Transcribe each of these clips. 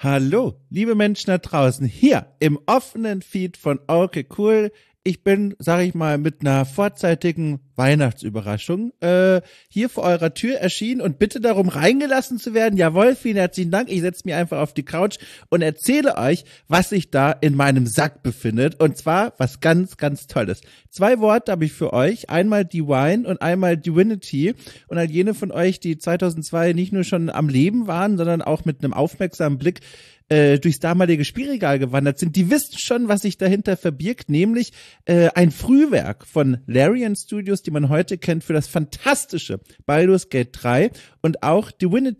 Hallo, liebe Menschen da draußen, hier im offenen Feed von Okay Cool. Ich bin, sag ich mal, mit einer vorzeitigen Weihnachtsüberraschung hier vor eurer Tür erschienen und bitte darum reingelassen zu werden. Jawohl, vielen herzlichen Dank. Ich setze mich einfach auf die Couch und erzähle euch, was sich da in meinem Sack befindet. Und zwar was ganz, ganz Tolles. 2 Worte habe ich für euch. Einmal Divine und einmal Divinity. Und all jene von euch, die 2002 nicht nur schon am Leben waren, sondern auch mit einem aufmerksamen Blick durchs damalige Spielregal gewandert sind, die wissen schon, was sich dahinter verbirgt, nämlich ein Frühwerk von Larian Studios, die man heute kennt für das fantastische Baldur's Gate 3 und auch Divine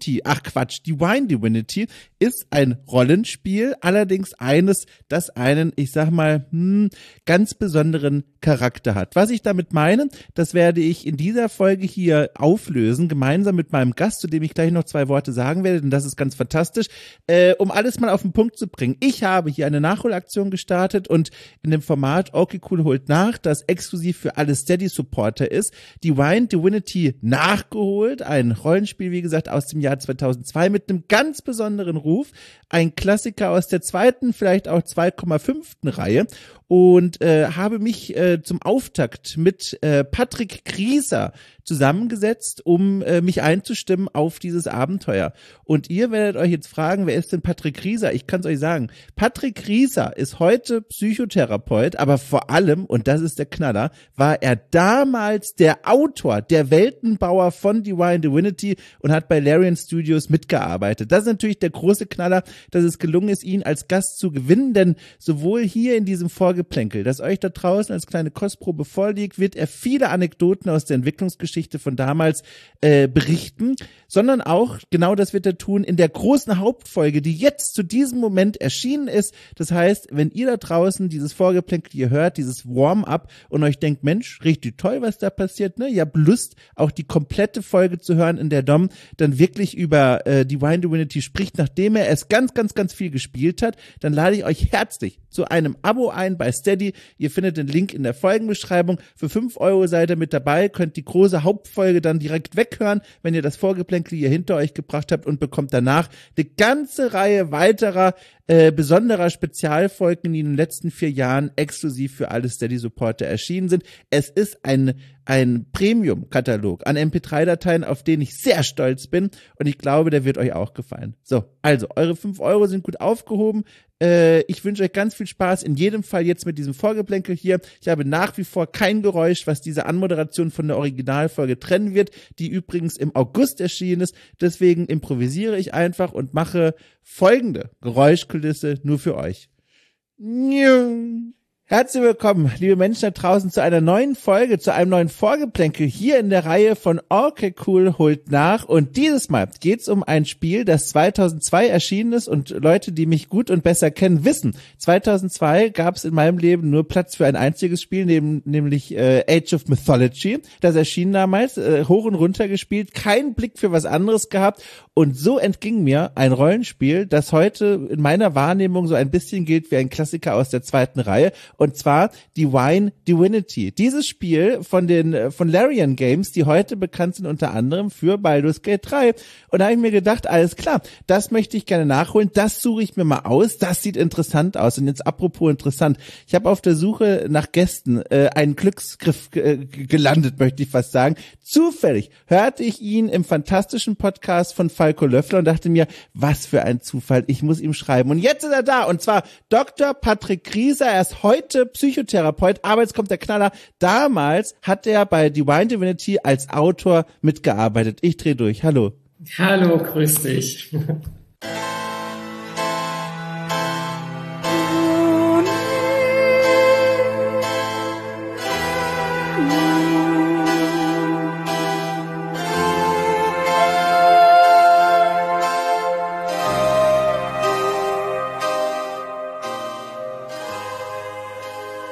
Divinity ist ein Rollenspiel, allerdings eines, das einen, ich sag mal, ganz besonderen Charakter hat. Was ich damit meine, das werde ich in dieser Folge hier auflösen, gemeinsam mit meinem Gast, zu dem ich gleich noch 2 Worte sagen werde, denn das ist ganz fantastisch, um alles mal auf den Punkt zu bringen. Ich habe hier eine Nachholaktion gestartet und in dem Format Okay Cool holt nach, das exklusiv für alle Steady-Supporter ist, Divine Divinity nachgeholt, ein Rollenspiel, wie gesagt, aus dem Jahr 2002 mit einem ganz besonderen Ruf, ein Klassiker aus der 2., vielleicht auch 2,5. Reihe und habe mich zum Auftakt mit Patrick Grieser zusammengesetzt, um mich einzustimmen auf dieses Abenteuer. Und ihr werdet euch jetzt fragen, wer ist denn Patrick Grieser? Ich kann es euch sagen. Patrick Grieser ist heute Psychotherapeut, aber vor allem, und das ist der Knaller, war er damals der Autor, der Weltenbauer von Divine Divinity und hat bei Larian Studios mitgearbeitet. Das ist natürlich der große Knaller, dass es gelungen ist, ihn als Gast zu gewinnen, denn sowohl hier in diesem Vorgeplänkel, das euch da draußen als kleine Kostprobe vorliegt, wird er viele Anekdoten aus der Entwicklungsgeschichte von damals berichten, sondern auch, genau das wird er tun, in der großen Hauptfolge, die jetzt zu diesem Moment erschienen ist. Das heißt, wenn ihr da draußen dieses Vorgeplänkel hier hört, dieses Warm-up und euch denkt, Mensch, richtig toll, was da passiert, ne? Ihr habt Lust, auch die komplette Folge zu hören, in der Dom dann wirklich über Divine Divinity spricht, nachdem er es ganz, ganz, ganz viel gespielt hat, dann lade ich euch herzlich zu einem Abo ein bei Steady. Ihr findet den Link in der Folgenbeschreibung. Für 5 € seid ihr mit dabei, könnt die große Hauptfolge dann direkt weghören, wenn ihr das Vorgeplänkel hier hinter euch gebracht habt und bekommt danach eine ganze Reihe weiterer besonderer Spezialfolgen, die in den letzten 4 Jahren exklusiv für alle Steady-Supporter erschienen sind. Es ist ein Premium-Katalog an MP3-Dateien, auf den ich sehr stolz bin und ich glaube, der wird euch auch gefallen. So, also, eure 5 € sind gut aufgehoben. Ich wünsche euch ganz viel Spaß, in jedem Fall jetzt mit diesem Vorgeplänkel hier. Ich habe nach wie vor kein Geräusch, was diese Anmoderation von der Originalfolge trennen wird, die übrigens im August erschienen ist. Deswegen improvisiere ich einfach und mache folgende Geräuschkulisse nur für euch. Herzlich willkommen, liebe Menschen da draußen, zu einer neuen Folge, zu einem neuen Vorgeplänkel hier in der Reihe von Okay Cool holt nach. Und dieses Mal geht's um ein Spiel, das 2002 erschienen ist und Leute, die mich gut und besser kennen, wissen. 2002 gab's in meinem Leben nur Platz für ein einziges Spiel, nämlich Age of Mythology. Das erschien damals, hoch und runter gespielt, keinen Blick für was anderes gehabt. Und so entging mir ein Rollenspiel, das heute in meiner Wahrnehmung so ein bisschen gilt wie ein Klassiker aus der 2. Reihe. Und zwar Divine Divinity. Dieses Spiel von Larian Games, die heute bekannt sind unter anderem für Baldur's Gate 3. Und da habe ich mir gedacht, alles klar, das möchte ich gerne nachholen, das suche ich mir mal aus, das sieht interessant aus. Und jetzt apropos interessant, ich habe auf der Suche nach Gästen einen Glücksgriff gelandet, möchte ich fast sagen. Zufällig hörte ich ihn im fantastischen Podcast von Falco Löffler und dachte mir, was für ein Zufall, ich muss ihm schreiben. Und jetzt ist er da, und zwar Dr. Patrick Grieser, er ist heute Psychotherapeut, aber jetzt kommt der Knaller. Damals hat er bei Divine Divinity als Autor mitgearbeitet. Ich drehe durch. Hallo. Hallo, grüß dich.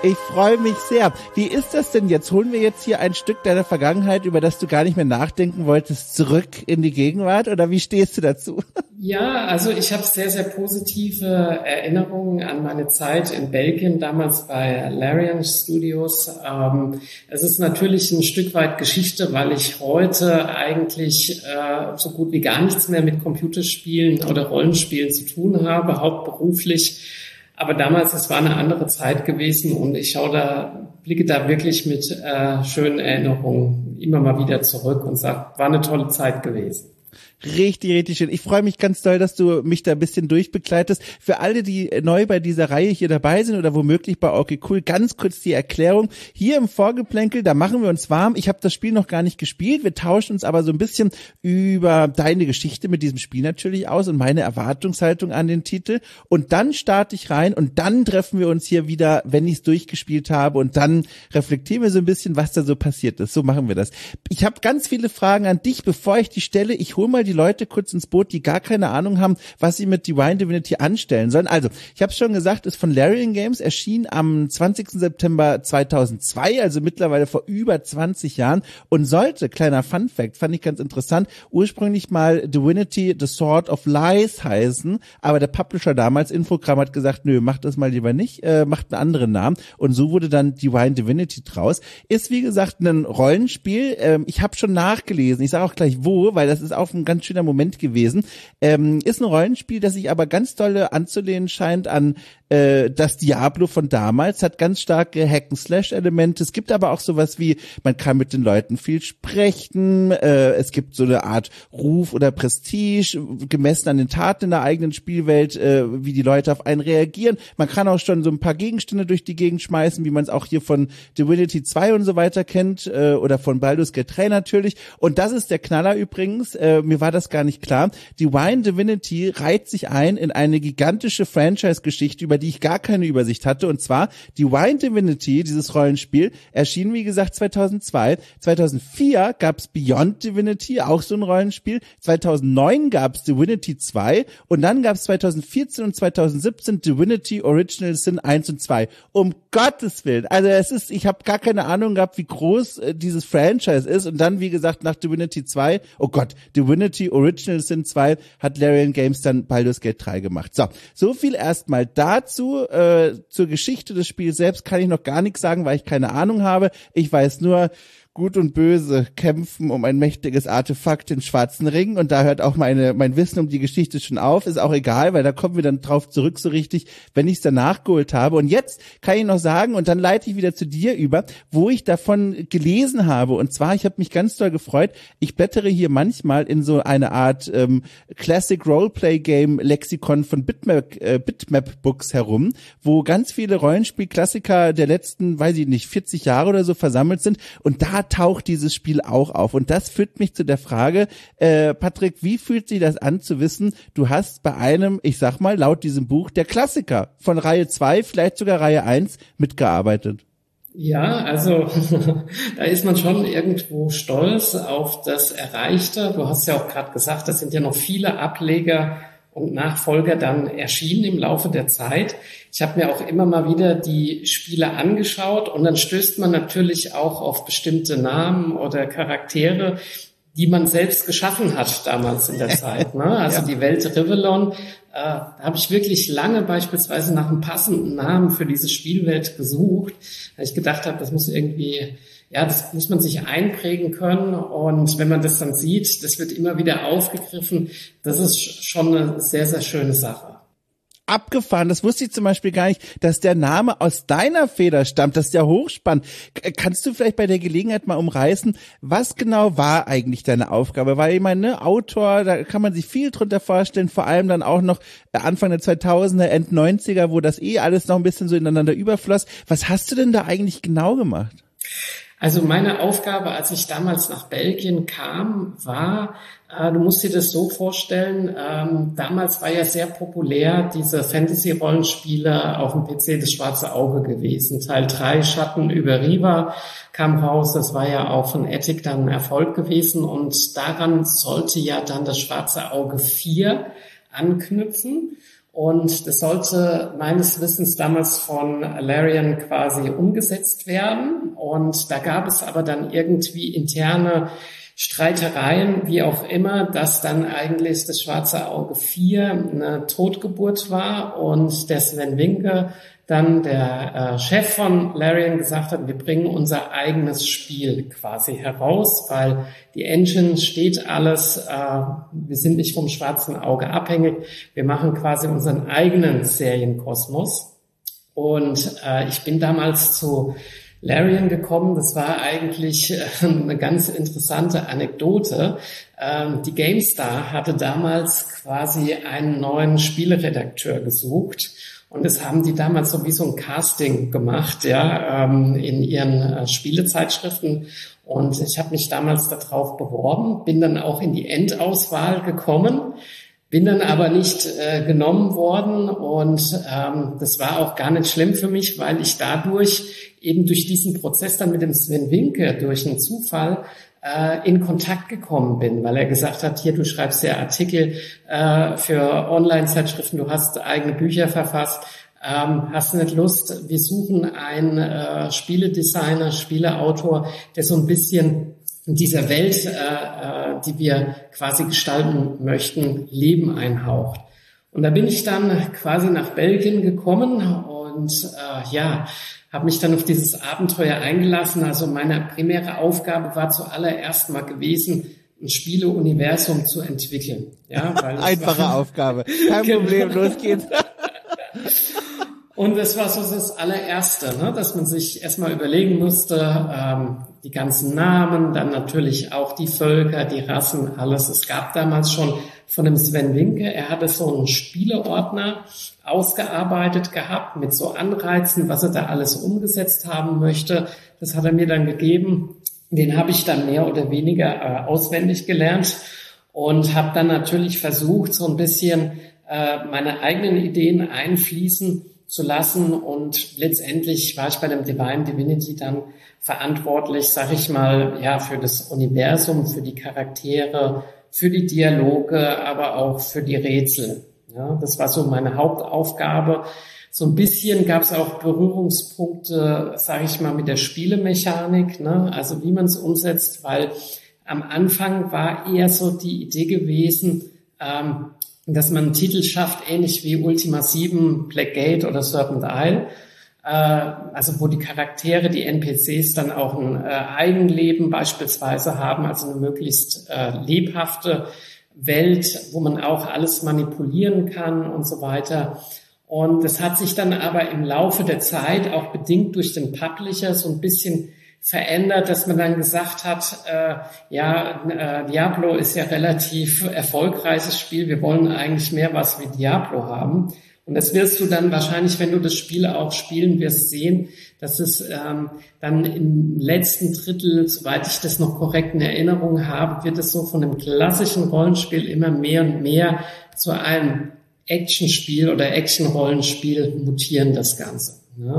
Ich freue mich sehr. Wie ist das denn jetzt? Holen wir jetzt hier ein Stück deiner Vergangenheit, über das du gar nicht mehr nachdenken wolltest, zurück in die Gegenwart? Oder wie stehst du dazu? Ja, also ich habe sehr, sehr positive Erinnerungen an meine Zeit in Belgien, damals bei Larian Studios. Es ist natürlich ein Stück weit Geschichte, weil ich heute eigentlich so gut wie gar nichts mehr mit Computerspielen oder Rollenspielen zu tun habe, hauptberuflich. Aber damals, es war eine andere Zeit gewesen und ich blicke da wirklich mit schönen Erinnerungen immer mal wieder zurück und sage, war eine tolle Zeit gewesen. Richtig, richtig schön. Ich freue mich ganz doll, dass du mich da ein bisschen durchbegleitest. Für alle, die neu bei dieser Reihe hier dabei sind oder womöglich bei Okay Cool, ganz kurz die Erklärung. Hier im Vorgeplänkel, da machen wir uns warm. Ich habe das Spiel noch gar nicht gespielt. Wir tauschen uns aber so ein bisschen über deine Geschichte mit diesem Spiel natürlich aus und meine Erwartungshaltung an den Titel. Und dann starte ich rein und dann treffen wir uns hier wieder, wenn ich es durchgespielt habe, und dann reflektieren wir so ein bisschen, was da so passiert ist. So machen wir das. Ich habe ganz viele Fragen an dich, bevor ich die stelle. Ich hole mal die Leute kurz ins Boot, die gar keine Ahnung haben, was sie mit Divine Divinity anstellen sollen. Also, ich habe es schon gesagt, ist von Larian Games, erschien am 20. September 2002, also mittlerweile vor über 20 Jahren, und sollte, kleiner Fun Fact, fand ich ganz interessant, ursprünglich mal Divinity, The Sword of Lies heißen, aber der Publisher damals, Infogramm, hat gesagt, nö, macht das mal lieber nicht, macht einen anderen Namen, und so wurde dann Divine Divinity draus. Ist, wie gesagt, ein Rollenspiel, ich habe schon nachgelesen, ich sage auch gleich wo, weil das ist auch ein ganz schöner Moment gewesen. Ist ein Rollenspiel, das sich aber ganz doll anzulehnen scheint an das Diablo von damals, hat ganz starke Hack-and-Slash-Elemente. Es gibt aber auch sowas wie, man kann mit den Leuten viel sprechen, es gibt so eine Art Ruf oder Prestige, gemessen an den Taten in der eigenen Spielwelt, wie die Leute auf einen reagieren. Man kann auch schon so ein paar Gegenstände durch die Gegend schmeißen, wie man es auch hier von Divinity 2 und so weiter kennt, oder von Baldur's Gate 3 natürlich. Und das ist der Knaller übrigens, mir war das gar nicht klar. Divine Divinity reiht sich ein in eine gigantische Franchise-Geschichte, über die ich gar keine Übersicht hatte, und zwar Divine Divinity, dieses Rollenspiel, erschien wie gesagt 2002. 2004 gab's Beyond Divinity, auch so ein Rollenspiel. 2009 gab's Divinity 2 und dann gab's 2014 und 2017 Divinity Original Sin 1 und 2. Um Gottes Willen. Also ich habe gar keine Ahnung gehabt, wie groß dieses Franchise ist, und dann, wie gesagt, nach Divinity 2, oh Gott, Divinity Original Sin 2 hat Larian Games dann Baldur's Gate 3 gemacht. So viel erstmal dazu. Zur Geschichte des Spiels selbst kann ich noch gar nichts sagen, weil ich keine Ahnung habe. Ich weiß nur, Gut und Böse kämpfen um ein mächtiges Artefakt, den schwarzen Ring, und da hört auch mein Wissen um die Geschichte schon auf. Ist auch egal, weil da kommen wir dann drauf zurück so richtig, wenn ich es dann nachgeholt habe. Und jetzt kann ich noch sagen, und dann leite ich wieder zu dir über, wo ich davon gelesen habe. Und zwar, ich habe mich ganz doll gefreut, ich blättere hier manchmal in so eine Art Classic Roleplay Game Lexikon von Bitmap Books herum, wo ganz viele Rollenspielklassiker der letzten, weiß ich nicht, 40 Jahre oder so versammelt sind, und da taucht dieses Spiel auch auf. Und das führt mich zu der Frage, Patrick, wie fühlt sich das an zu wissen, du hast bei einem, ich sag mal, laut diesem Buch, der Klassiker von Reihe 2, vielleicht sogar Reihe 1 mitgearbeitet? Ja, also da ist man schon irgendwo stolz auf das Erreichte. Du hast ja auch gerade gesagt, das sind ja noch viele Ableger und Nachfolger dann erschienen im Laufe der Zeit. Ich habe mir auch immer mal wieder die Spiele angeschaut, und dann stößt man natürlich auch auf bestimmte Namen oder Charaktere, die man selbst geschaffen hat damals in der Zeit. Ne? Also ja. Die Welt Rivellon, da habe ich wirklich lange beispielsweise nach einem passenden Namen für diese Spielwelt gesucht, weil ich gedacht habe, das muss irgendwie, ja, das muss man sich einprägen können, und wenn man das dann sieht, das wird immer wieder aufgegriffen, das ist schon eine sehr, sehr schöne Sache. Abgefahren, das wusste ich zum Beispiel gar nicht, dass der Name aus deiner Feder stammt, das ist ja hochspannend. Kannst du vielleicht bei der Gelegenheit mal umreißen, was genau war eigentlich deine Aufgabe? Weil ich meine, Autor, da kann man sich viel drunter vorstellen, vor allem dann auch noch Anfang der 2000er, End 90er, wo das alles noch ein bisschen so ineinander überfloss. Was hast du denn da eigentlich genau gemacht? Also meine Aufgabe, als ich damals nach Belgien kam, war, du musst dir das so vorstellen, damals war ja sehr populär diese Fantasy-Rollenspiele auf dem PC das Schwarze Auge gewesen. Teil 3, Schatten über Riva, kam raus, das war ja auch von Attic dann ein Erfolg gewesen, und daran sollte ja dann das Schwarze Auge 4 anknüpfen. Und das sollte meines Wissens damals von Larian quasi umgesetzt werden. Und da gab es aber dann irgendwie interne Streitereien, wie auch immer, dass dann eigentlich das Schwarze Auge 4 eine Totgeburt war und der Sven Vincke, dann der Chef von Larian, gesagt hat, wir bringen unser eigenes Spiel quasi heraus, weil die Engine steht alles, wir sind nicht vom Schwarzen Auge abhängig, wir machen quasi unseren eigenen Serienkosmos. Und ich bin damals zu Larian gekommen. Das war eigentlich eine ganz interessante Anekdote. Die GameStar hatte damals quasi einen neuen Spieleredakteur gesucht. Und das haben die damals so wie so ein Casting gemacht, ja, in ihren Spielezeitschriften. Und ich habe mich damals darauf beworben, bin dann auch in die Endauswahl gekommen, bin dann aber nicht genommen worden. Und das war auch gar nicht schlimm für mich, weil ich dadurch eben durch diesen Prozess dann mit dem Sven Vincke durch einen Zufall in Kontakt gekommen bin, weil er gesagt hat, hier, du schreibst ja Artikel für Online-Zeitschriften, du hast eigene Bücher verfasst, hast du nicht Lust, wir suchen einen Spieledesigner, Spieleautor, der so ein bisschen in dieser Welt, die wir quasi gestalten möchten, Leben einhaucht. Und da bin ich dann quasi nach Belgien gekommen und habe mich dann auf dieses Abenteuer eingelassen. Also meine primäre Aufgabe war zuallererst mal gewesen, ein Spieleuniversum zu entwickeln. Ja, weil einfache Aufgabe. Kein Problem, los geht's. Und das war so das allererste, ne, dass man sich erstmal überlegen musste, die ganzen Namen, dann natürlich auch die Völker, die Rassen, alles. Es gab damals schon von dem Sven Vincke, er hatte so einen Spieleordner ausgearbeitet gehabt mit so Anreizen, was er da alles umgesetzt haben möchte. Das hat er mir dann gegeben. Den habe ich dann mehr oder weniger auswendig gelernt und habe dann natürlich versucht, so ein bisschen meine eigenen Ideen einfließen zu lassen. Und letztendlich war ich bei dem Divine Divinity dann verantwortlich, sag ich mal, ja, für das Universum, für die Charaktere, für die Dialoge, aber auch für die Rätsel. Ja, das war so meine Hauptaufgabe. So ein bisschen gab es auch Berührungspunkte, sage ich mal, mit der Spielemechanik, ne? Also wie man es umsetzt, weil am Anfang war eher so die Idee gewesen, dass man einen Titel schafft, ähnlich wie Ultima 7, Blackgate oder Serpent Isle, also wo die Charaktere, die NPCs dann auch ein Eigenleben beispielsweise haben, also eine möglichst lebhafte Welt, wo man auch alles manipulieren kann und so weiter. Und das hat sich dann aber im Laufe der Zeit, auch bedingt durch den Publisher, so ein bisschen verändert, dass man dann gesagt hat, Diablo ist ja relativ erfolgreiches Spiel, wir wollen eigentlich mehr was wie Diablo haben. Und das wirst du dann wahrscheinlich, wenn du das Spiel auch spielen wirst, sehen, dass es dann im letzten Drittel, soweit ich das noch korrekt in Erinnerung habe, wird es so von einem klassischen Rollenspiel immer mehr und mehr zu einem Actionspiel oder Action-Rollenspiel mutieren, das Ganze.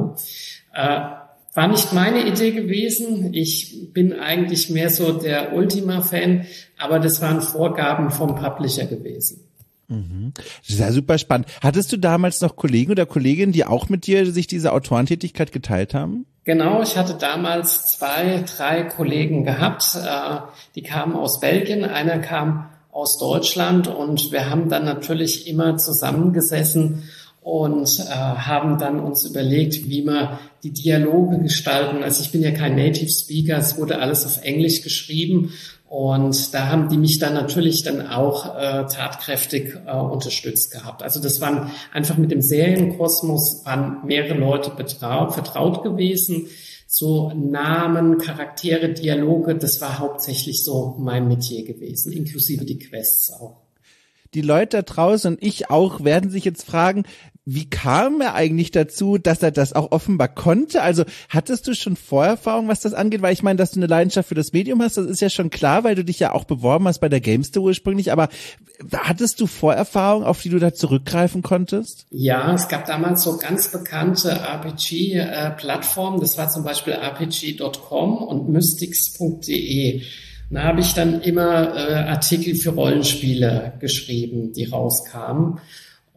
Ja. War nicht meine Idee gewesen. Ich bin eigentlich mehr so der Ultima-Fan, aber das waren Vorgaben vom Publisher gewesen. Das ist ja super spannend. Hattest du damals noch Kollegen oder Kolleginnen, die auch mit dir sich diese Autorentätigkeit geteilt haben? Genau, ich hatte damals 2, 3 Kollegen gehabt, die kamen aus Belgien, einer kam aus Deutschland und wir haben dann natürlich immer zusammengesessen und haben dann uns überlegt, wie wir die Dialoge gestalten. Also ich bin ja kein Native Speaker, es wurde alles auf Englisch geschrieben und da haben die mich dann natürlich dann auch tatkräftig unterstützt gehabt. Also das waren einfach mit dem Serienkosmos, waren mehrere Leute vertraut gewesen. So Namen, Charaktere, Dialoge, das war hauptsächlich so mein Metier gewesen, inklusive die Quests auch. Die Leute da draußen und ich auch werden sich jetzt fragen, wie kam er eigentlich dazu, dass er das auch offenbar konnte? Also hattest du schon Vorerfahrung, was das angeht? Weil ich meine, dass du eine Leidenschaft für das Medium hast, das ist ja schon klar, weil du dich ja auch beworben hast bei der GameStar ursprünglich. Aber hattest du Vorerfahrung, auf die du da zurückgreifen konntest? Ja, es gab damals so ganz bekannte RPG-Plattformen. Das war zum Beispiel rpg.com und mystics.de. Da habe ich dann immer Artikel für Rollenspiele geschrieben, die rauskamen.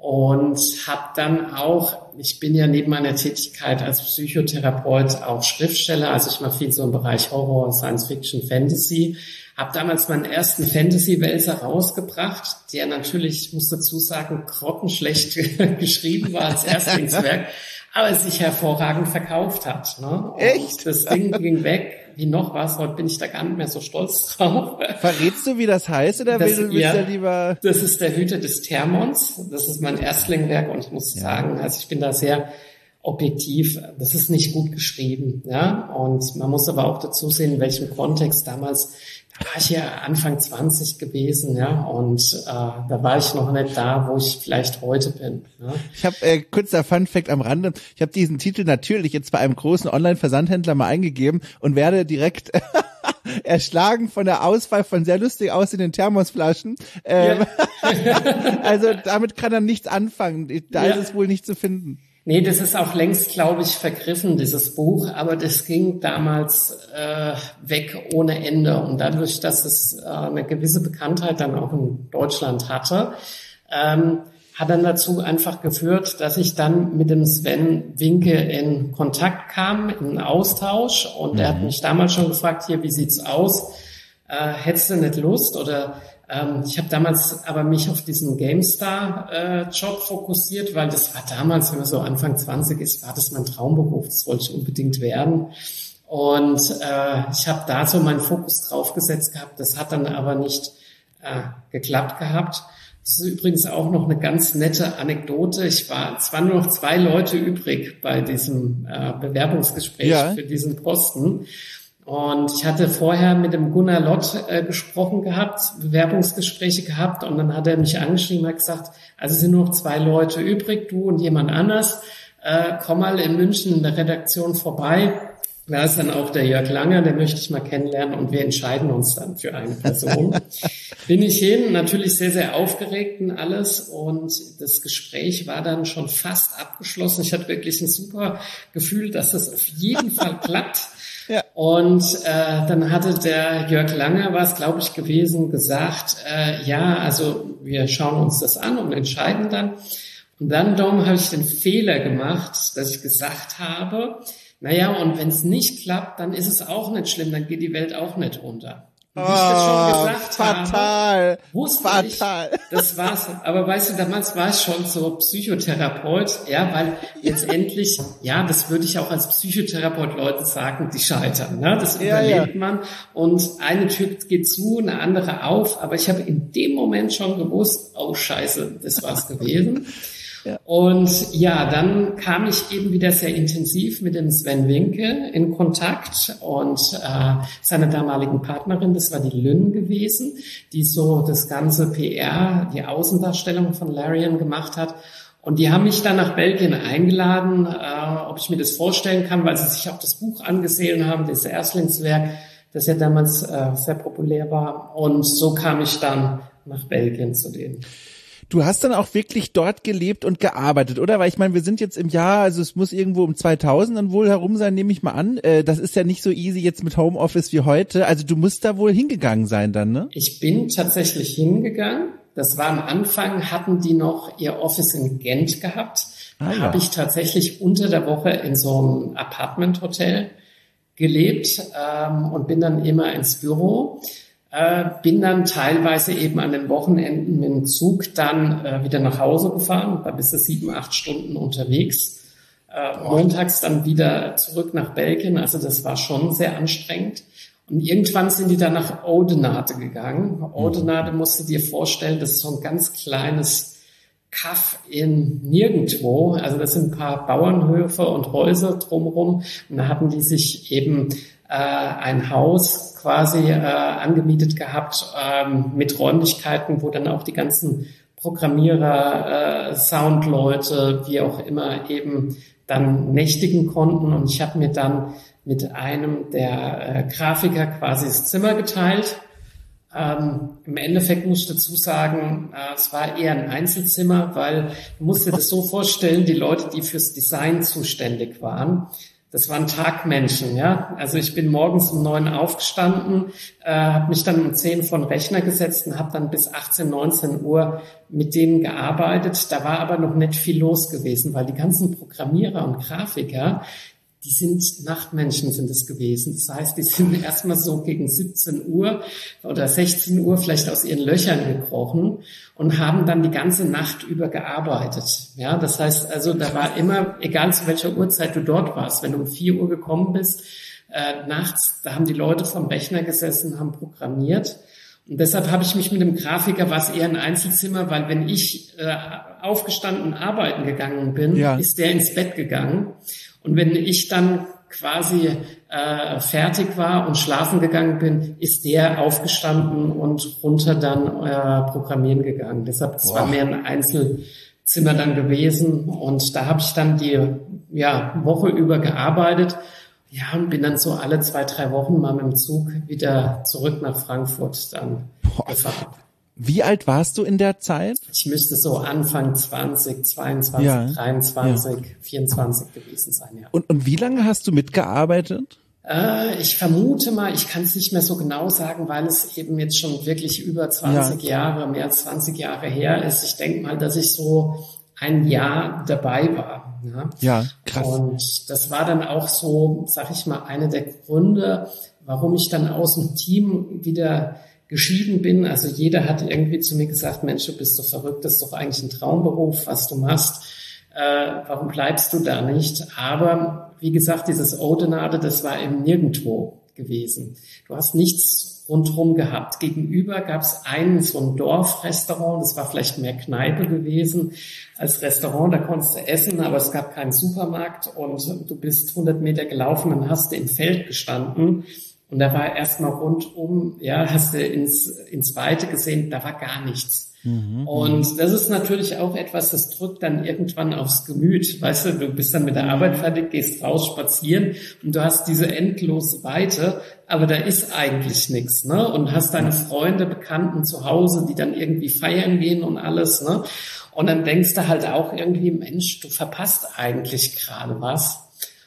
und habe dann auch, ich bin ja neben meiner Tätigkeit als Psychotherapeut auch Schriftsteller, also ich mache viel so im Bereich Horror, Science Fiction, Fantasy, habe damals meinen ersten Fantasy-Wälzer rausgebracht, der natürlich, ich muss dazu sagen, grottenschlecht geschrieben war als Erstlingswerk, aber es sich hervorragend verkauft hat. Ne? Echt? Das Ding ging weg. Wie noch was? Heute bin ich da gar nicht mehr so stolz drauf. Verrätst du, wie das heißt, oder willst du lieber? Das ist der Hüter des Thermons. Das ist mein Erstlingswerk und ich muss sagen, also ich bin da sehr objektiv. Das ist nicht gut geschrieben, ja. Und man muss aber auch dazu sehen, in welchem Kontext damals. Da war ich ja Anfang 20 gewesen, ja, und da war ich noch nicht da, wo ich vielleicht heute bin. Ja. Ich habe kurzer Funfact am Rande. Ich habe diesen Titel natürlich jetzt bei einem großen Online-Versandhändler mal eingegeben und werde direkt erschlagen von der Auswahl von sehr lustig aussehenden Thermosflaschen. Ja. Also damit kann er nichts anfangen. Da ist es wohl nicht zu finden. Nee, das ist auch längst, glaube ich, vergriffen, dieses Buch, aber das ging damals weg ohne Ende. Und dadurch, dass es eine gewisse Bekanntheit dann auch in Deutschland hatte, hat dann dazu einfach geführt, dass ich dann mit dem Sven Winke in Kontakt kam, in einen Austausch. Und er hat mich damals schon gefragt, hier, wie sieht's aus? Hättest du nicht Lust? Oder ich habe damals aber mich auf diesen GameStar-Job fokussiert, weil das war damals, wenn man so Anfang 20 ist, war das mein Traumberuf. Das wollte ich unbedingt werden. Und ich habe da so meinen Fokus drauf gesetzt gehabt. Das hat dann aber nicht geklappt gehabt. Das ist übrigens auch noch eine ganz nette Anekdote. Es waren nur noch 2 Leute übrig bei diesem Bewerbungsgespräch für diesen Posten. Und ich hatte vorher mit dem Gunnar Lott gesprochen gehabt, Bewerbungsgespräche gehabt, und dann hat er mich angeschrieben und hat gesagt, also es sind nur noch 2 Leute übrig, du und jemand anders, komm mal in München in der Redaktion vorbei. Da ist dann auch der Jörg Langer, den möchte ich mal kennenlernen, und wir entscheiden uns dann für eine Person. Bin ich hin, natürlich sehr, sehr aufgeregt und alles, und das Gespräch war dann schon fast abgeschlossen. Ich hatte wirklich ein super Gefühl, dass das auf jeden Fall klappt. Ja. Und dann hatte der Jörg Langer, war es glaube ich gewesen, gesagt, ja, also wir schauen uns das an und entscheiden dann. Und dann, Dom, habe ich den Fehler gemacht, dass ich gesagt habe, naja, und wenn es nicht klappt, dann ist es auch nicht schlimm, dann geht die Welt auch nicht unter. Und wie ich das schon gesagt habe, wusste ich, das war's. Aber weißt du, damals war ich schon so Psychotherapeut, ja, weil letztendlich, ja, das würde ich auch als Psychotherapeut Leuten sagen, die scheitern, ne? Das überlebt man, und eine Tür geht zu, eine andere auf, aber ich habe in dem Moment schon gewusst, oh Scheiße, das war's gewesen. Ja. Und ja, dann kam ich eben wieder sehr intensiv mit dem Sven Winke in Kontakt und seiner damaligen Partnerin, das war die Lynn gewesen, die so das ganze PR, die Außendarstellung von Larian gemacht hat. Und die haben mich dann nach Belgien eingeladen, ob ich mir das vorstellen kann, weil sie sich auch das Buch angesehen haben, das Erstlingswerk, das ja damals sehr populär war. Und so kam ich dann nach Belgien zu denen. Du hast dann auch wirklich dort gelebt und gearbeitet, oder? Weil ich meine, wir sind jetzt im Jahr, also es muss irgendwo um 2000 dann wohl herum sein, nehme ich mal an. Das ist ja nicht so easy jetzt mit Homeoffice wie heute. Also du musst da wohl hingegangen sein dann, ne? Ich bin tatsächlich hingegangen. Das war am Anfang, hatten die noch ihr Office in Gent gehabt. Da habe ich tatsächlich unter der Woche in so einem Apartment-Hotel gelebt und bin dann immer ins Büro. Bin dann teilweise eben an den Wochenenden mit dem Zug dann wieder nach Hause gefahren, war bis zu 7-8 Stunden unterwegs. Montags dann wieder zurück nach Belgien, also das war schon sehr anstrengend. Und irgendwann sind die dann nach Oudenaarde gegangen. Oudenaarde musst du dir vorstellen, das ist so ein ganz kleines Kaff in nirgendwo. Also das sind ein paar Bauernhöfe und Häuser drumherum. Und da hatten die sich eben ein Haus quasi angemietet gehabt mit Räumlichkeiten, wo dann auch die ganzen Programmierer, Soundleute, wie auch immer, eben dann nächtigen konnten. Und ich habe mir dann mit einem der Grafiker quasi das Zimmer geteilt. Im Endeffekt muss ich dazu sagen, es war eher ein Einzelzimmer, weil du musst dir das so vorstellen, die Leute, die fürs Design zuständig waren, Das waren Tagmenschen, ja. Also ich bin morgens um 9 aufgestanden, habe mich dann um 10 vor den Rechner gesetzt und habe dann bis 18, 19 Uhr mit denen gearbeitet. Da war aber noch nicht viel los gewesen, weil die ganzen Programmierer und Grafiker, die sind Nachtmenschen, sind es gewesen. Das heißt, die sind erstmal so gegen 17 Uhr oder 16 Uhr vielleicht aus ihren Löchern gekrochen und haben dann die ganze Nacht über gearbeitet. Ja, das heißt also, da war immer, egal zu welcher Uhrzeit du dort warst, wenn du um 4 Uhr gekommen bist, nachts, da haben die Leute vom Rechner gesessen, haben programmiert. Und deshalb habe ich mich mit dem Grafiker, war es eher ein Einzelzimmer, weil wenn ich aufgestanden arbeiten gegangen bin, ist der ins Bett gegangen. Und wenn ich dann quasi fertig war und schlafen gegangen bin, ist der aufgestanden und runter dann programmieren gegangen. Deshalb, das war mehr ein Einzelzimmer dann gewesen. Und da habe ich dann die Woche über gearbeitet. Ja, und bin dann so alle 2, 3 Wochen mal mit dem Zug wieder zurück nach Frankfurt dann gefahren. Wie alt warst du in der Zeit? Ich müsste so Anfang 20, 22, 23, 24 gewesen sein, ja. Und wie lange hast du mitgearbeitet? Ich vermute mal, ich kann es nicht mehr so genau sagen, weil es eben jetzt schon wirklich über 20 Jahre, mehr als 20 Jahre her ist. Ich denke mal, dass ich so ein Jahr dabei war. Ja, krass. Und das war dann auch so, sag ich mal, einer der Gründe, warum ich dann aus dem Team wieder geschieden bin. Also jeder hat irgendwie zu mir gesagt, Mensch, du bist doch verrückt, das ist doch eigentlich ein Traumberuf, was du machst. Warum bleibst du da nicht? Aber wie gesagt, dieses Oudenaarde, das war eben nirgendwo gewesen. Du hast nichts rundherum gehabt. Gegenüber gab es so ein Dorfrestaurant, das war vielleicht mehr Kneipe gewesen als Restaurant, da konntest du essen, aber es gab keinen Supermarkt und du bist 100 Meter gelaufen, dann hast du im Feld gestanden. Und da war erstmal rundum, hast du ins Weite gesehen, da war gar nichts. Und das ist natürlich auch etwas, das drückt dann irgendwann aufs Gemüt. Weißt du bist dann mit der Arbeit fertig, gehst raus spazieren und du hast diese endlose Weite, aber da ist eigentlich nichts, ne? Und hast deine Freunde, Bekannten zu Hause, die dann irgendwie feiern gehen und alles, ne? Und dann denkst du halt auch irgendwie, Mensch, du verpasst eigentlich gerade was.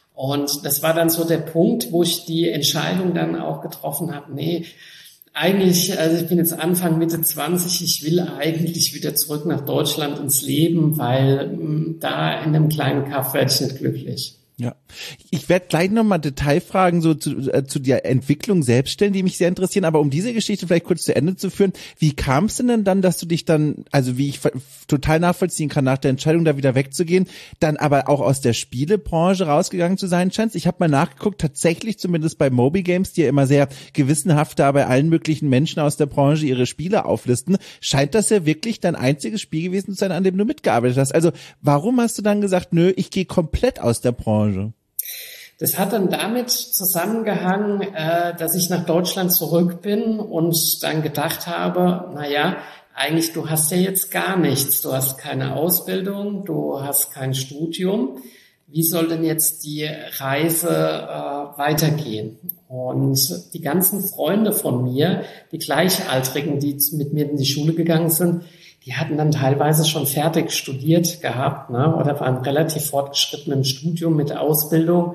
Und das war dann so der Punkt, wo ich die Entscheidung dann auch getroffen habe, nee, eigentlich, also ich bin jetzt Anfang, Mitte 20, ich will eigentlich wieder zurück nach Deutschland ins Leben, weil da in einem kleinen Kaff werde ich nicht glücklich. Ja, ich werde gleich nochmal Detailfragen so zu der Entwicklung selbst stellen, die mich sehr interessieren, aber um diese Geschichte vielleicht kurz zu Ende zu führen, wie kam es denn dann, dass du dich dann, also wie ich total nachvollziehen kann, nach der Entscheidung da wieder wegzugehen, dann aber auch aus der Spielebranche rausgegangen zu sein scheinst? Ich habe mal nachgeguckt, tatsächlich zumindest bei Moby Games, die ja immer sehr gewissenhaft da bei allen möglichen Menschen aus der Branche ihre Spiele auflisten, scheint das ja wirklich dein einziges Spiel gewesen zu sein, an dem du mitgearbeitet hast. Also warum hast du dann gesagt, nö, ich gehe komplett aus der Branche? Das hat dann damit zusammengehangen, dass ich nach Deutschland zurück bin und dann gedacht habe, eigentlich du hast ja jetzt gar nichts. Du hast keine Ausbildung, du hast kein Studium. Wie soll denn jetzt die Reise weitergehen? Und die ganzen Freunde von mir, die Gleichaltrigen, die mit mir in die Schule gegangen sind, die hatten dann teilweise schon fertig studiert gehabt, ne? Oder waren relativ fortgeschritten im Studium mit Ausbildung.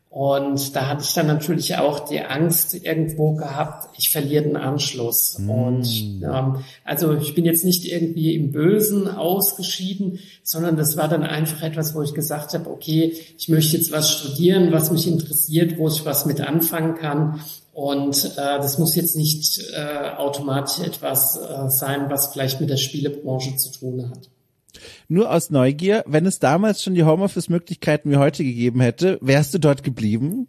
Und da hatte ich dann natürlich auch die Angst irgendwo gehabt, ich verliere den Anschluss. Und also ich bin jetzt nicht irgendwie im Bösen ausgeschieden, sondern das war dann einfach etwas, wo ich gesagt habe, okay, ich möchte jetzt was studieren, was mich interessiert, wo ich was mit anfangen kann. Und das muss jetzt nicht automatisch etwas sein, was vielleicht mit der Spielebranche zu tun hat. Nur aus Neugier, wenn es damals schon die Homeoffice-Möglichkeiten wie heute gegeben hätte, wärst du dort geblieben?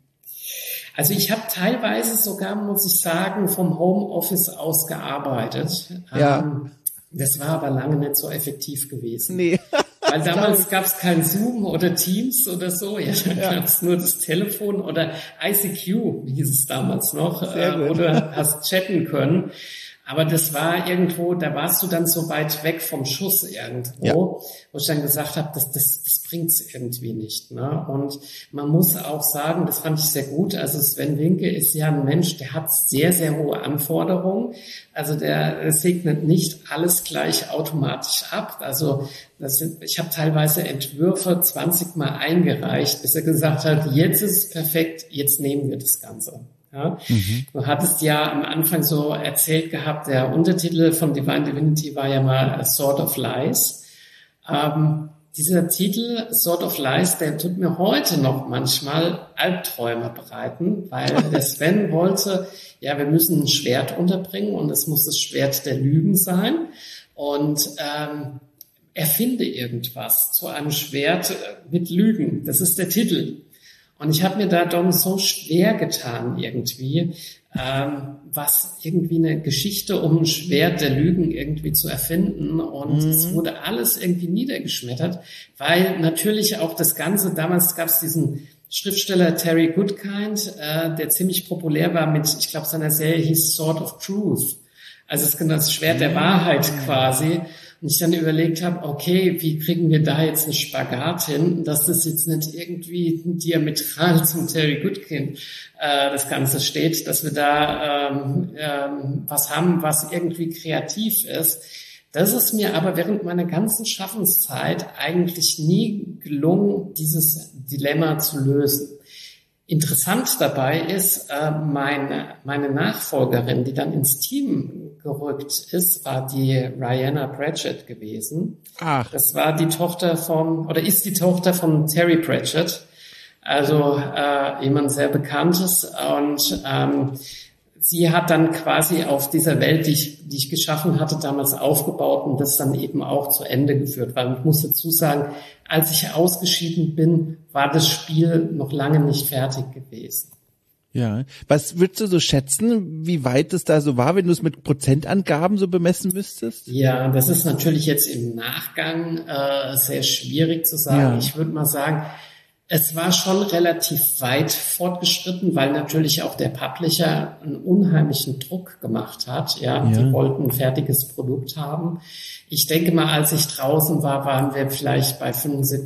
Also ich habe teilweise sogar, muss ich sagen, vom Homeoffice aus gearbeitet. Ja. Das war aber lange nicht so effektiv gewesen. Nee. Weil damals gab es kein Zoom oder Teams oder so. Ja, da gab es nur das Telefon oder ICQ, wie hieß es damals noch, oder hast chatten können. Aber das war irgendwo, da warst du dann so weit weg vom Schuss irgendwo, wo ich dann gesagt habe, das bringt's irgendwie nicht. Ne? Und man muss auch sagen, das fand ich sehr gut, also Sven Vincke ist ja ein Mensch, der hat sehr, sehr hohe Anforderungen. Also der segnet nicht alles gleich automatisch ab. Also ich habe teilweise Entwürfe 20 Mal eingereicht, bis er gesagt hat, jetzt ist es perfekt, jetzt nehmen wir das Ganze. Ja? Du hattest ja am Anfang so erzählt gehabt, der Untertitel von Divine Divinity war ja mal A Sword of Lies. Dieser Titel, Sword of Lies, der tut mir heute noch manchmal Albträume bereiten, weil der Sven wollte, ja, wir müssen ein Schwert unterbringen und es muss das Schwert der Lügen sein und erfinde irgendwas zu einem Schwert mit Lügen. Das ist der Titel. Und ich habe mir da dann so schwer getan irgendwie, was irgendwie eine Geschichte um ein Schwert der Lügen irgendwie zu erfinden. Und es wurde alles irgendwie niedergeschmettert, weil natürlich auch das Ganze, damals gab es diesen Schriftsteller Terry Goodkind, der ziemlich populär war mit, ich glaube, seiner Serie hieß Sword of Truth. Also es ist genau das Schwert der Wahrheit quasi. Und ich dann überlegt habe, okay, wie kriegen wir da jetzt einen Spagat hin, dass das jetzt nicht irgendwie diametral zum Terry Goodkind das Ganze steht, dass wir da was haben, was irgendwie kreativ ist. Das ist mir aber während meiner ganzen Schaffenszeit eigentlich nie gelungen, dieses Dilemma zu lösen. Interessant dabei ist, meine Nachfolgerin, die dann ins Team gerückt ist, war die Rihanna Pratchett gewesen. Ach. Das war die Tochter ist die Tochter von Terry Pratchett, also jemand sehr Bekanntes. Und sie hat dann quasi auf dieser Welt, die ich geschaffen hatte, damals aufgebaut und das dann eben auch zu Ende geführt. Weil ich muss dazu sagen, als ich ausgeschieden bin, war das Spiel noch lange nicht fertig gewesen. Ja. Was würdest du so schätzen, wie weit es da so war, wenn du es mit Prozentangaben so bemessen müsstest? Ja, das ist natürlich jetzt im Nachgang sehr schwierig zu sagen. Ja. Ich würde mal sagen, es war schon relativ weit fortgeschritten, weil natürlich auch der Publisher einen unheimlichen Druck gemacht hat. Ja, die wollten ein fertiges Produkt haben. Ich denke mal, als ich draußen war, waren wir vielleicht bei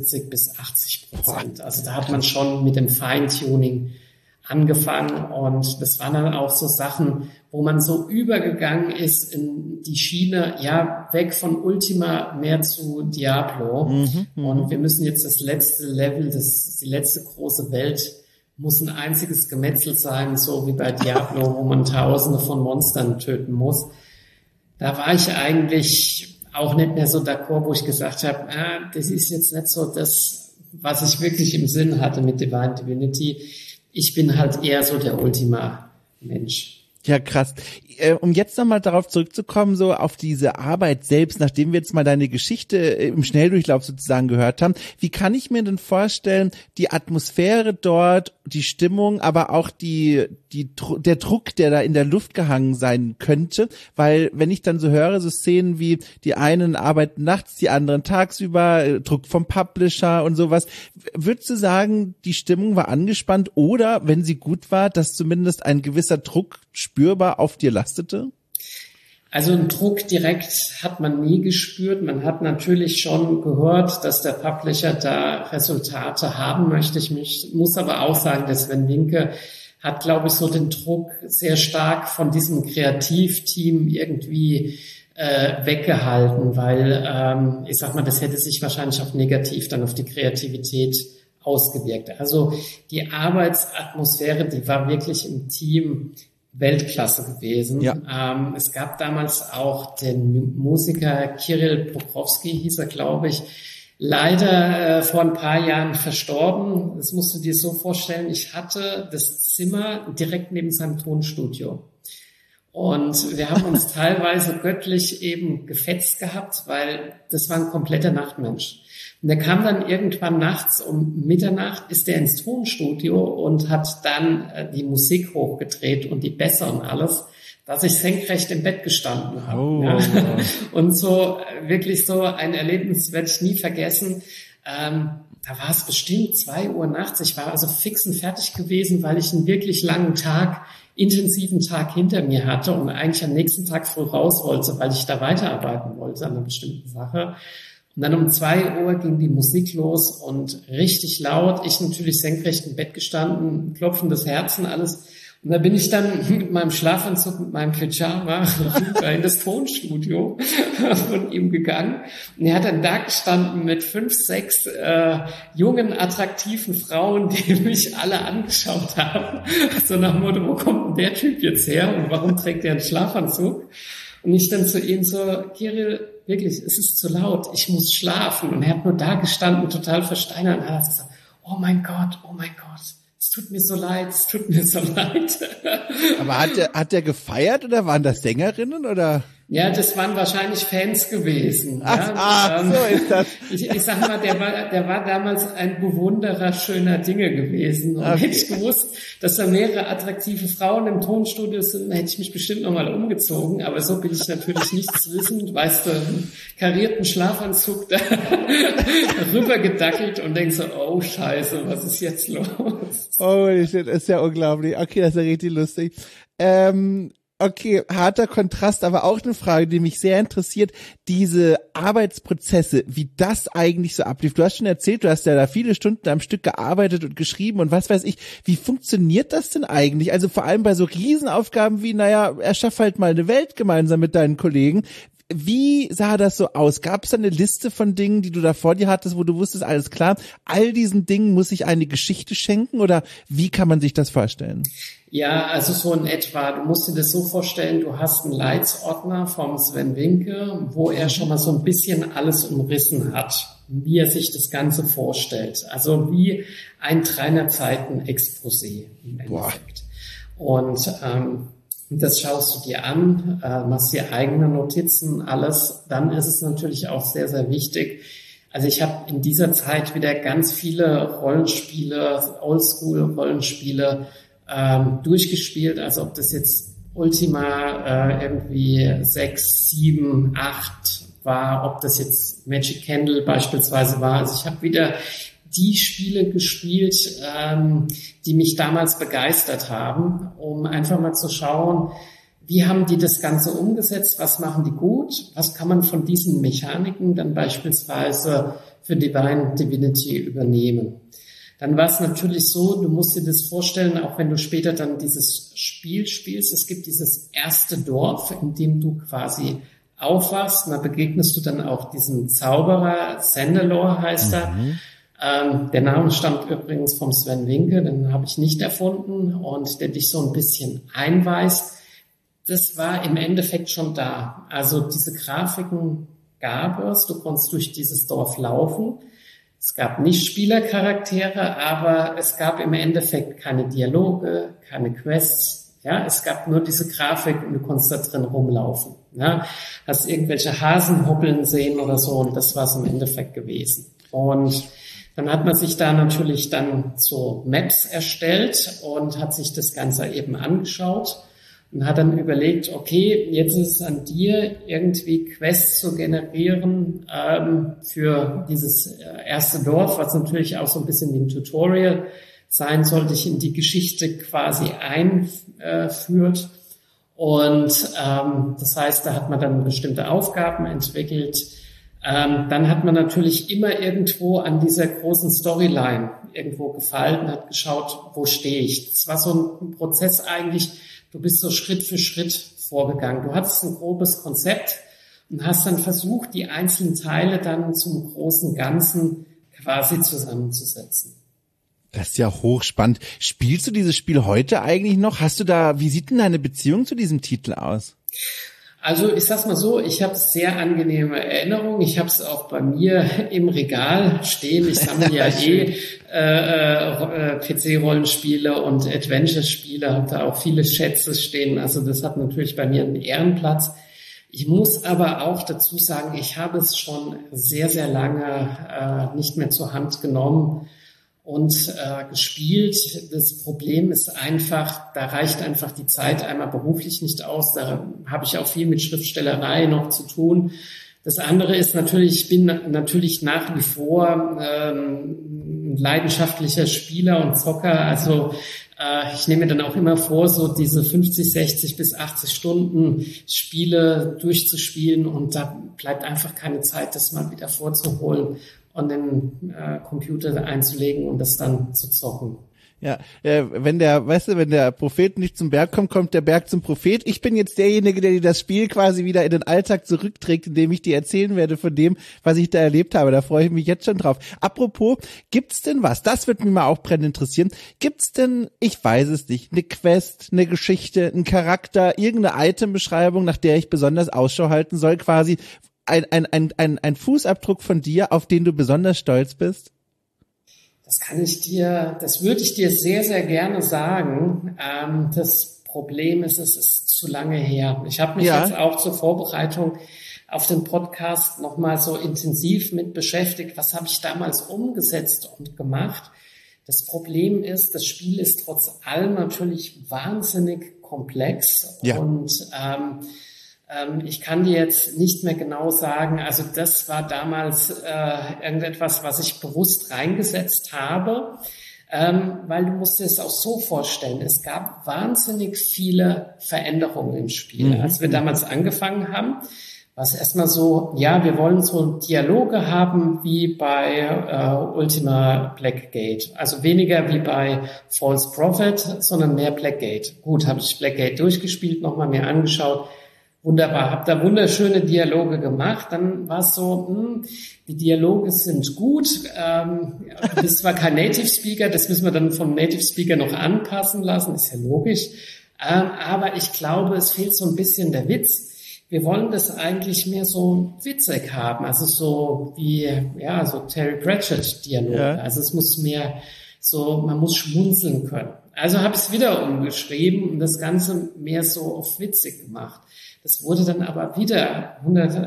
75-80%. Also da hat man schon mit dem Feintuning angefangen und das waren dann auch so Sachen, wo man so übergegangen ist in die Schiene, ja, weg von Ultima mehr zu Diablo. Und wir müssen jetzt das letzte Level, die letzte große Welt muss ein einziges Gemetzel sein, so wie bei Diablo, wo man Tausende von Monstern töten muss. Da war ich eigentlich auch nicht mehr so d'accord, wo ich gesagt habe, das ist jetzt nicht so das, was ich wirklich im Sinn hatte mit Divine Divinity. Ich bin halt eher so der Ultima-Mensch. Ja, krass. Um jetzt nochmal darauf zurückzukommen, so auf diese Arbeit selbst, nachdem wir jetzt mal deine Geschichte im Schnelldurchlauf sozusagen gehört haben, wie kann ich mir denn vorstellen, die Atmosphäre dort, die Stimmung, aber auch der Druck, der da in der Luft gehangen sein könnte, weil wenn ich dann so höre, so Szenen wie die einen arbeiten nachts, die anderen tagsüber, Druck vom Publisher und sowas, würdest du sagen, die Stimmung war angespannt oder, wenn sie gut war, dass zumindest ein gewisser Druck spürbar auf dir lastete? Also einen Druck direkt hat man nie gespürt. Man hat natürlich schon gehört, dass der Publisher da Resultate haben möchte. Ich muss aber auch sagen, dass Sven Vincke hat, glaube ich, so den Druck sehr stark von diesem Kreativteam irgendwie weggehalten, weil ich sag mal, das hätte sich wahrscheinlich auch negativ dann auf die Kreativität ausgewirkt. Also die Arbeitsatmosphäre, die war wirklich im Team Weltklasse gewesen. Ja. Es gab damals auch den Musiker Kirill Pokrowski, hieß er, glaube ich, leider vor ein paar Jahren verstorben. Das musst du dir so vorstellen, ich hatte das Zimmer direkt neben seinem Tonstudio. Und wir haben uns teilweise göttlich eben gefetzt gehabt, weil das war ein kompletter Nachtmensch. Und der kam dann irgendwann nachts um Mitternacht, ist er ins Tonstudio und hat dann die Musik hochgedreht und die Bässe und alles, dass ich senkrecht im Bett gestanden habe. Oh. Ja. Und so, wirklich so ein Erlebnis werde ich nie vergessen. Da war es bestimmt 2 Uhr nachts. Ich war also fix und fertig gewesen, weil ich einen wirklich langen intensiven Tag hinter mir hatte und eigentlich am nächsten Tag früh raus wollte, weil ich da weiterarbeiten wollte an einer bestimmten Sache. Und dann um 2 Uhr ging die Musik los und richtig laut. Ich natürlich senkrecht im Bett gestanden, klopfendes Herzen, alles. Und da bin ich dann mit meinem Schlafanzug, mit meinem Pyjama rüber in das Tonstudio von ihm gegangen. Und er hat dann da gestanden mit 5, 6 jungen, attraktiven Frauen, die mich alle angeschaut haben. So nach dem Motto, wo kommt denn der Typ jetzt her und warum trägt er einen Schlafanzug? Und ich dann zu ihm so, Kirill, wirklich, es ist zu laut, ich muss schlafen. Und er hat nur da gestanden, total versteinert und hat gesagt, oh mein Gott, es tut mir so leid, es tut mir so leid. Aber hat der gefeiert oder waren das Sängerinnen oder? Ja, das waren wahrscheinlich Fans gewesen. So ist das. Ich sag mal, der war damals ein Bewunderer schöner Dinge gewesen. Und hätte ich gewusst, dass da mehrere attraktive Frauen im Tonstudio sind, hätte ich mich bestimmt nochmal umgezogen. Aber so bin ich natürlich nichts wissend. Weißt du, einen karierten Schlafanzug da rübergedackelt und denk so, oh Scheiße, was ist jetzt los? Oh, das ist ja unglaublich. Okay, das ist ja richtig lustig. Okay, harter Kontrast, aber auch eine Frage, die mich sehr interessiert, diese Arbeitsprozesse, wie das eigentlich so ablief. Du hast schon erzählt, du hast ja da viele Stunden am Stück gearbeitet und geschrieben und was weiß ich. Wie funktioniert das denn eigentlich? Also vor allem bei so Riesenaufgaben wie, erschaff halt mal eine Welt gemeinsam mit deinen Kollegen. Wie sah das so aus? Gab es da eine Liste von Dingen, die du da vor dir hattest, wo du wusstest, alles klar, all diesen Dingen muss ich eine Geschichte schenken oder wie kann man sich das vorstellen? Ja, also so in etwa, du musst dir das so vorstellen, du hast einen Leitsordner vom Sven Winke, wo er schon mal so ein bisschen alles umrissen hat, wie er sich das Ganze vorstellt. Also wie ein 300 Seiten Exposé im Endeffekt. Und das schaust du dir an, machst dir eigene Notizen, alles. Dann ist es natürlich auch sehr, sehr wichtig. Also ich habe in dieser Zeit wieder ganz viele Rollenspiele, Oldschool-Rollenspiele durchgespielt. Also ob das jetzt Ultima irgendwie 6, 7, 8 war, ob das jetzt Magic Candle beispielsweise war. Also ich habe wieder die Spiele gespielt, die mich damals begeistert haben, um einfach mal zu schauen, wie haben die das Ganze umgesetzt, was machen die gut, was kann man von diesen Mechaniken dann beispielsweise für Divine Divinity übernehmen. Dann war es natürlich so, du musst dir das vorstellen, auch wenn du später dann dieses Spiel spielst, es gibt dieses erste Dorf, in dem du quasi aufwachst, und da begegnest du dann auch diesem Zauberer, Zandelor heißt er. Der Name stammt übrigens vom Sven Winke, den habe ich nicht erfunden und der dich so ein bisschen einweist. Das war im Endeffekt schon da. Also diese Grafiken gab es, du konntest durch dieses Dorf laufen. Es gab nicht Spielercharaktere, aber es gab im Endeffekt keine Dialoge, keine Quests. Ja, es gab nur diese Grafik und du konntest da drin rumlaufen. Ja, hast irgendwelche Hasen hoppeln sehen oder so und das war es im Endeffekt gewesen. Und dann hat man sich da natürlich dann so Maps erstellt und hat sich das Ganze eben angeschaut und hat dann überlegt, okay, jetzt ist es an dir, irgendwie Quests zu generieren für dieses erste Dorf, was natürlich auch so ein bisschen wie ein Tutorial sein soll, dich in die Geschichte quasi einführt. Und das heißt, da hat man dann bestimmte Aufgaben entwickelt. Dann hat man natürlich immer irgendwo an dieser großen Storyline irgendwo gefallen, hat geschaut, wo stehe ich. Das war so ein Prozess eigentlich, du bist so Schritt für Schritt vorgegangen. Du hattest ein grobes Konzept und hast dann versucht, die einzelnen Teile dann zum großen Ganzen quasi zusammenzusetzen. Das ist ja hochspannend. Spielst du dieses Spiel heute eigentlich noch? Wie sieht denn deine Beziehung zu diesem Titel aus? Also ich sag's mal so, ich habe sehr angenehme Erinnerungen. Ich habe es auch bei mir im Regal stehen. Ich sammle ja PC-Rollenspiele und Adventure-Spiele, habe da auch viele Schätze stehen. Also das hat natürlich bei mir einen Ehrenplatz. Ich muss aber auch dazu sagen, ich habe es schon sehr, sehr lange nicht mehr zur Hand genommen und gespielt. Das Problem ist einfach, da reicht einfach die Zeit einmal beruflich nicht aus. Da habe ich auch viel mit Schriftstellerei noch zu tun. Das andere ist natürlich, ich bin natürlich nach wie vor ein leidenschaftlicher Spieler und Zocker. Also Ich nehme mir dann auch immer vor, so diese 50, 60 bis 80 Stunden Spiele durchzuspielen und da bleibt einfach keine Zeit, das mal wieder vorzuholen und den Computer einzulegen und das dann zu zocken. Ja, wenn der Prophet nicht zum Berg kommt, kommt der Berg zum Prophet. Ich bin jetzt derjenige, der dir das Spiel quasi wieder in den Alltag zurückträgt, indem ich dir erzählen werde von dem, was ich da erlebt habe. Da freue ich mich jetzt schon drauf. Apropos, gibt's denn was? Das wird mich mal auch brennend interessieren. Gibt's denn, ich weiß es nicht, eine Quest, eine Geschichte, einen Charakter, irgendeine Itembeschreibung, nach der ich besonders Ausschau halten soll, quasi ein Fußabdruck von dir, auf den du besonders stolz bist? Das würde ich dir sehr, sehr gerne sagen. Das Problem ist, es ist zu lange her. Ich habe mich jetzt auch zur Vorbereitung auf den Podcast nochmal so intensiv mit beschäftigt. Was habe ich damals umgesetzt und gemacht? Das Problem ist, das Spiel ist trotz allem natürlich wahnsinnig komplex und ich kann dir jetzt nicht mehr genau sagen, also das war damals irgendetwas, was ich bewusst reingesetzt habe, weil du musst dir es auch so vorstellen, es gab wahnsinnig viele Veränderungen im Spiel. Als wir damals angefangen haben, war es erstmal so, ja, wir wollen so Dialoge haben wie bei Ultima Blackgate. Also weniger wie bei False Prophet, sondern mehr Blackgate. Gut, habe ich Blackgate durchgespielt, nochmal mir angeschaut. Wunderbar, habe da wunderschöne Dialoge gemacht. Dann war es so, die Dialoge sind gut. Du bist zwar kein Native Speaker, das müssen wir dann vom Native Speaker noch anpassen lassen, ist ja logisch. Aber ich glaube, es fehlt so ein bisschen der Witz. Wir wollen das eigentlich mehr so witzig haben, also so wie, ja, so Terry Pratchett-Dialoge. Ja. Also es muss mehr so, man muss schmunzeln können. Also habe ich es wieder umgeschrieben und das Ganze mehr so auf witzig gemacht. Das wurde dann aber wieder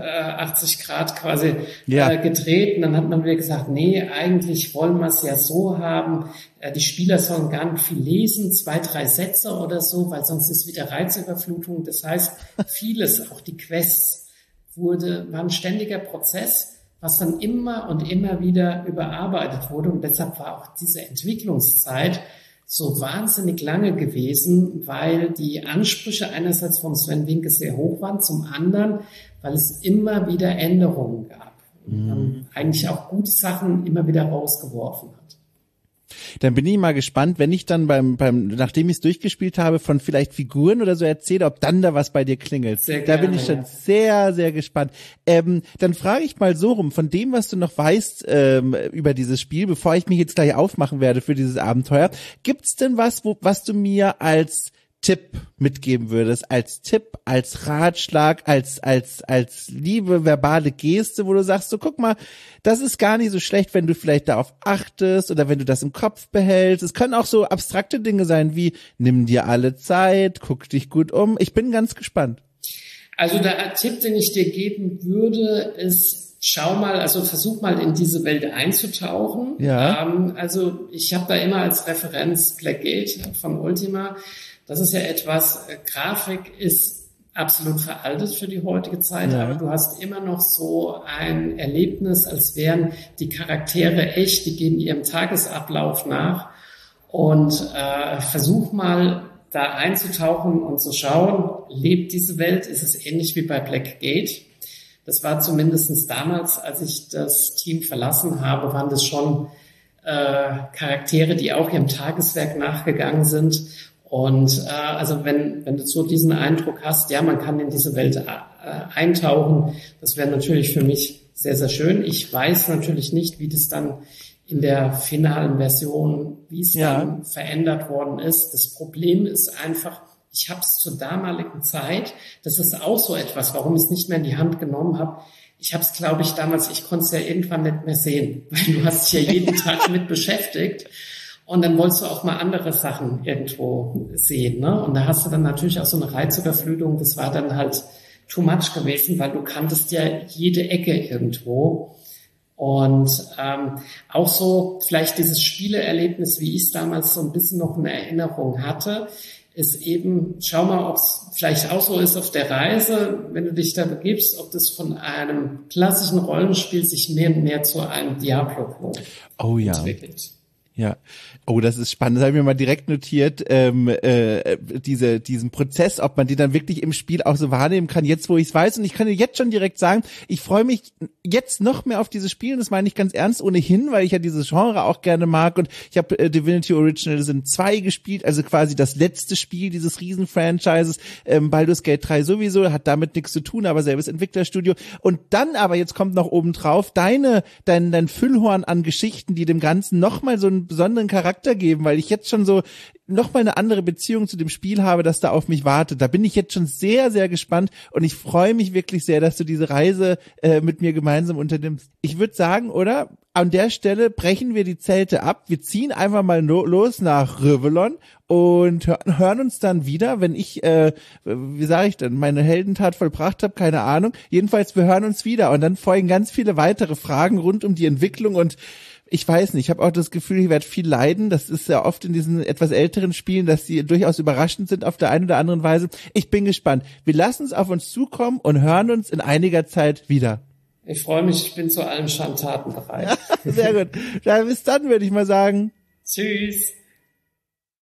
180 Grad quasi gedreht. Und dann hat man wieder gesagt, nee, eigentlich wollen wir es ja so haben. Die Spieler sollen gar nicht viel lesen, 2, 3 Sätze oder so, weil sonst ist wieder Reizüberflutung. Das heißt, vieles, auch die Quests, war ein ständiger Prozess, was dann immer und immer wieder überarbeitet wurde. Und deshalb war auch diese Entwicklungszeit so wahnsinnig lange gewesen, weil die Ansprüche einerseits vom Sven Vincke sehr hoch waren, zum anderen, weil es immer wieder Änderungen gab und dann eigentlich auch gute Sachen immer wieder rausgeworfen hat. Dann bin ich mal gespannt, wenn ich dann nachdem ich es durchgespielt habe, von vielleicht Figuren oder so erzähle, ob dann da was bei dir klingelt. Sehr gerne, bin ich schon sehr, sehr gespannt. Dann frage ich mal so rum, von dem, was du noch weißt über dieses Spiel, bevor ich mich jetzt gleich aufmachen werde für dieses Abenteuer, gibt's denn was du mir als Tipp mitgeben würdest, als Tipp, als Ratschlag, als liebe verbale Geste, wo du sagst, so guck mal, das ist gar nicht so schlecht, wenn du vielleicht darauf achtest oder wenn du das im Kopf behältst. Es können auch so abstrakte Dinge sein wie, nimm dir alle Zeit, guck dich gut um. Ich bin ganz gespannt. Also der Tipp, den ich dir geben würde, ist, versuch mal in diese Welt einzutauchen. Ja. Also ich habe da immer als Referenz Blackgate von Ultima. Das ist ja etwas, Grafik ist absolut veraltet für die heutige Zeit, aber du hast immer noch so ein Erlebnis, als wären die Charaktere echt, die geben ihrem Tagesablauf nach und versuch mal da einzutauchen und zu schauen, lebt diese Welt, ist es ähnlich wie bei Blackgate? Das war zumindestens damals, als ich das Team verlassen habe, waren das schon Charaktere, die auch ihrem Tageswerk nachgegangen sind. Und also wenn du so diesen Eindruck hast, ja, man kann in diese Welt eintauchen, das wäre natürlich für mich sehr, sehr schön. Ich weiß natürlich nicht, wie das dann in der finalen Version, wie es dann verändert worden ist. Das Problem ist einfach, ich habe es zur damaligen Zeit, das ist auch so etwas, warum ich es nicht mehr in die Hand genommen habe. Ich habe es, glaube ich, damals, ich konnte es ja irgendwann nicht mehr sehen, weil du hast dich ja jeden Tag mit beschäftigt. Und dann wolltest du auch mal andere Sachen irgendwo sehen, ne? Und da hast du dann natürlich auch so eine Reizüberflutung. Das war dann halt too much gewesen, weil du kanntest ja jede Ecke irgendwo. Und auch so vielleicht dieses Spieleerlebnis, wie ich es damals so ein bisschen noch in Erinnerung hatte, ist eben, schau mal, ob es vielleicht auch so ist auf der Reise, wenn du dich da begibst, ob das von einem klassischen Rollenspiel sich mehr und mehr zu einem Diablo entwickelt. Ja. Oh, das ist spannend. Das habe ich mir mal direkt notiert, diesen Prozess, ob man den dann wirklich im Spiel auch so wahrnehmen kann, jetzt wo ich es weiß. Und ich kann dir jetzt schon direkt sagen, ich freue mich jetzt noch mehr auf dieses Spiel. Und das meine ich ganz ernst ohnehin, weil ich ja dieses Genre auch gerne mag. Und ich habe Divinity Original Sin 2 gespielt, also quasi das letzte Spiel dieses Riesen-Franchises. Baldur's Gate 3 sowieso, hat damit nichts zu tun, aber selbes Entwicklerstudio. Und dann aber, jetzt kommt noch oben drauf, dein Füllhorn an Geschichten, die dem Ganzen nochmal so einen besonderen Charakter geben, weil ich jetzt schon so nochmal eine andere Beziehung zu dem Spiel habe, das da auf mich wartet. Da bin ich jetzt schon sehr, sehr gespannt und ich freue mich wirklich sehr, dass du diese Reise mit mir gemeinsam unternimmst. Ich würde sagen, oder? An der Stelle brechen wir die Zelte ab. Wir ziehen einfach mal los nach Rivellon und hören uns dann wieder, wenn ich, wie sage ich denn, meine Heldentat vollbracht habe, keine Ahnung. Jedenfalls, wir hören uns wieder und dann folgen ganz viele weitere Fragen rund um die Entwicklung und ich weiß nicht, ich habe auch das Gefühl, ich werde viel leiden. Das ist ja oft in diesen etwas älteren Spielen, dass sie durchaus überraschend sind auf der einen oder anderen Weise. Ich bin gespannt. Wir lassen es auf uns zukommen und hören uns in einiger Zeit wieder. Ich freue mich, ich bin zu allen Schandtaten bereit. Sehr gut. Ja, bis dann, würde ich mal sagen. Tschüss.